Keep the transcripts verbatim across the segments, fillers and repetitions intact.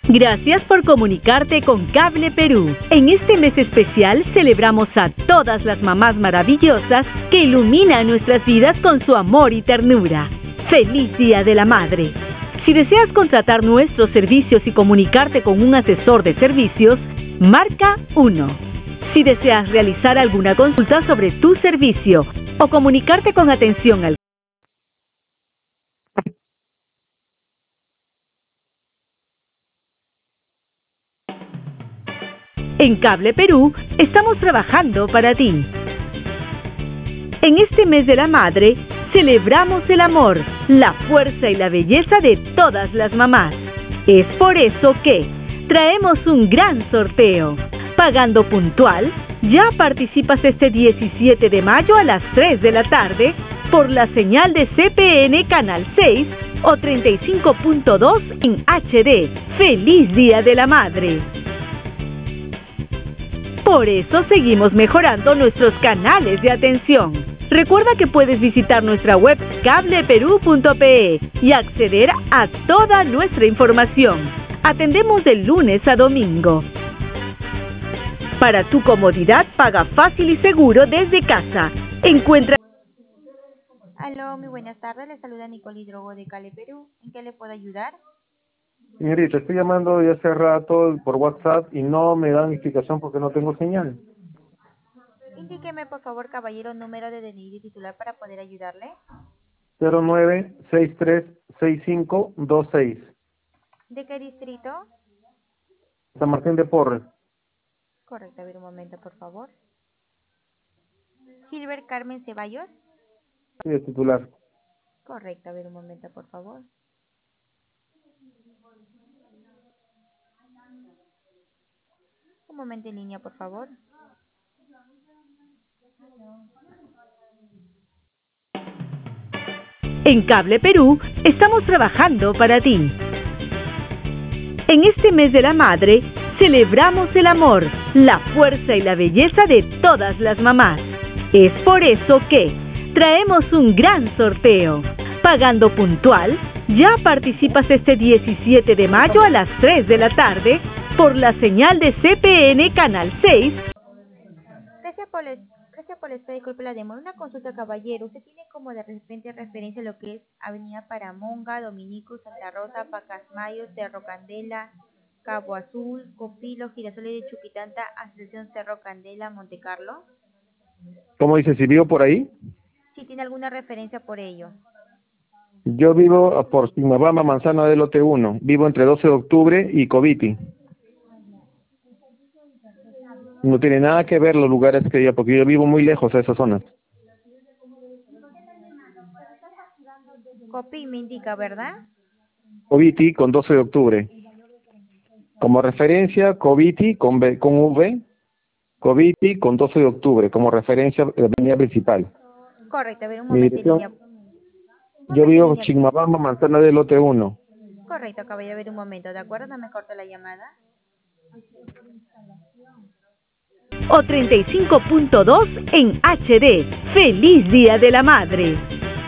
Gracias por comunicarte con Cable Perú. En este mes especial celebramos a todas las mamás maravillosas que iluminan nuestras vidas con su amor y ternura. ¡Feliz Día de la Madre! Si deseas contratar nuestros servicios y comunicarte con un asesor de servicios, marca uno. Si deseas realizar alguna consulta sobre tu servicio o comunicarte con atención al En Cable Perú estamos trabajando para ti. En este mes de la madre, celebramos el amor, la fuerza y la belleza de todas las mamás. Es por eso que traemos un gran sorteo. Pagando puntual, ya participas este diecisiete de mayo a las tres de la tarde por la señal de C P N Canal seis o treinta y cinco punto dos en H D. ¡Feliz Día de la Madre! Por eso seguimos mejorando nuestros canales de atención. Recuerda que puedes visitar nuestra web cable perú punto pe y acceder a toda nuestra información. Atendemos de lunes a domingo. Para tu comodidad, paga fácil y seguro desde casa. Encuentra... Aló, muy buenas tardes. Le saluda Nicole Hidrogo de Cale Perú. ¿En qué le puedo ayudar? Señorita, estoy llamando ya hace rato por WhatsApp y no me dan explicación porque no tengo señal. Indíqueme, por favor, caballero, número de D N I de titular para poder ayudarle. cero nueve seis tres seis cinco dos seis. ¿De qué distrito? San Martín de Porres. Correcto, a ver un momento, por favor. Gilbert Carmen Ceballos. Sí, el titular. Correcto, a ver un momento, por favor. Un momento en línea, por favor. En Cable Perú estamos trabajando para ti. En este mes de la madre, celebramos el amor, la fuerza y la belleza de todas las mamás. Es por eso que traemos un gran sorteo. Pagando puntual, ya participas este diecisiete de mayo a las tres de la tarde por la señal de C P N Canal seis. Gracias por, el, gracias por la espera, disculpe la demora. Una consulta, caballero. ¿Usted tiene como de repente referencia a lo que es Avenida Paramonga, Dominico, Santa Rosa, Pacasmayo, Cerro Candela, Cabo Azul, Copilo, Girasoles de Chuquitanta, Asociación Cerro Candela, Monte Carlo? ¿Cómo dice? ¿Si vivo por ahí? Si tiene alguna referencia por ello. Yo vivo por Simabama, Manzana del Lote uno. Vivo entre doce de octubre y Coviti. No tiene nada que ver los lugares que yo, porque yo vivo muy lejos de esas zonas. Copi me indica, ¿verdad? Coviti con doce de octubre. Como referencia, Coviti con, B, con V, Coviti con doce de octubre, como referencia de la avenida principal. Correcto, a ver un Mi momento en línea. dirección, yo vivo en Chigmabamba, Manzana del Lote uno. Correcto, caballero, a ver un momento, ¿de acuerdo? No me corte la llamada. O treinta y cinco punto dos en H D. ¡Feliz Día de la Madre!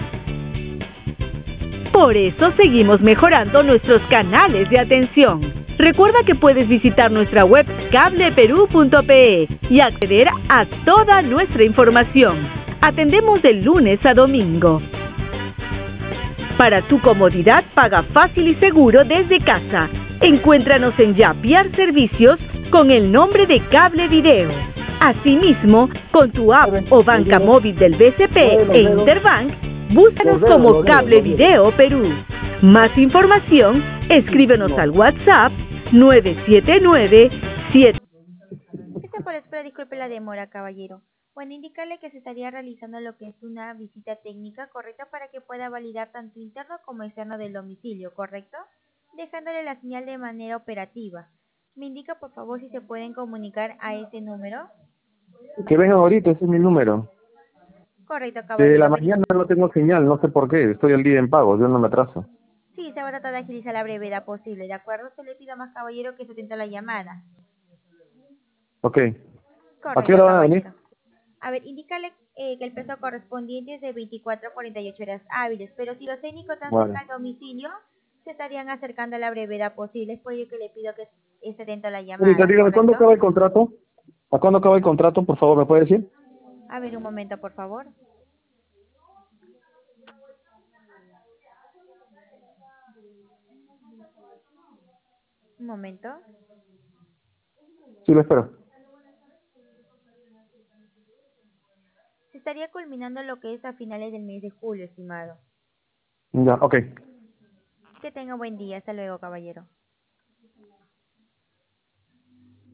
Por eso seguimos mejorando nuestros canales de atención. Recuerda que puedes visitar nuestra web cable perú punto pe y acceder a toda nuestra información. Atendemos de lunes a domingo. Para tu comodidad, paga fácil y seguro desde casa. Encuéntranos en Yapiar Servicios con el nombre de Cable Video. Asimismo, con tu app o banca móvil del B C P e Interbank, búscanos como Cable Video Perú. Más información, escríbenos al WhatsApp nueve siete nueve siete. Gracias por la espera, disculpe la demora, caballero. Bueno, indicarle que se estaría realizando lo que es una visita técnica correcta para que pueda validar tanto interno como externo del domicilio, ¿correcto? Dejándole la señal de manera operativa. Me indica, por favor, si se pueden comunicar a ese número. Que vengan ahorita, ese es mi número. Correcto, De caballero. la mañana no tengo señal, no sé por qué, estoy al día en pago, yo no me atraso. Sí, se va a tratar de agilizar la brevedad posible, ¿de acuerdo? Se le pida más, caballero, que se atente a la llamada. Ok. Correcto, ¿A qué hora van a venir? caballero. A ver, indícale eh, que el plazo correspondiente es de veinticuatro a cuarenta y ocho horas hábiles, pero si los técnicos están Vale. cerca del domicilio, Se estarían acercando a la brevedad posible, es por ello que le pido que esté atento a la llamada. Señorita, dígame, ¿cuándo ¿correcto? acaba el contrato? ¿A cuándo acaba el contrato, por favor, me puede decir? A ver, un momento, por favor. Un momento. Sí, lo espero. Se estaría culminando lo que es a finales del mes de julio, estimado. Ya, ok. Que tenga buen día. Hasta luego, caballero.